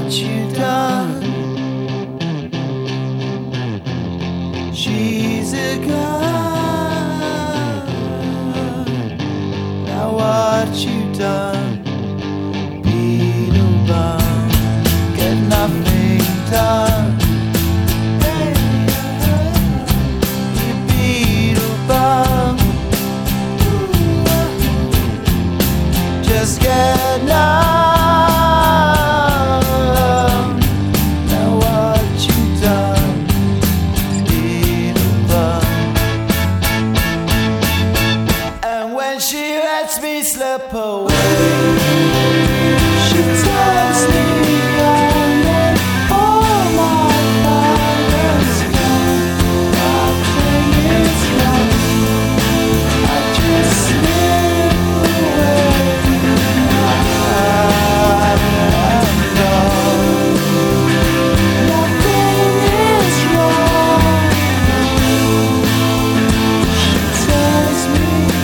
you done? She's a gun. Now what you done? Beetlebum, get nothing done. You Beetlebum, just get numb. Now what you done? And when she lets me slip away, she tells me that all my violence gone. Nothing is right. I just slip away. I'm gone. Nothing is wrong. She tells me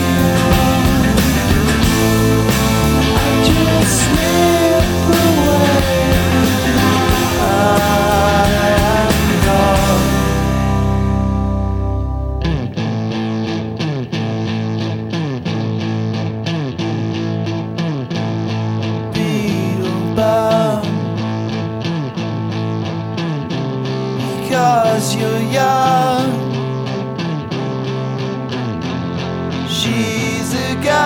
just slip away. I am gone. Beetlebum, because you're young. She's a guy.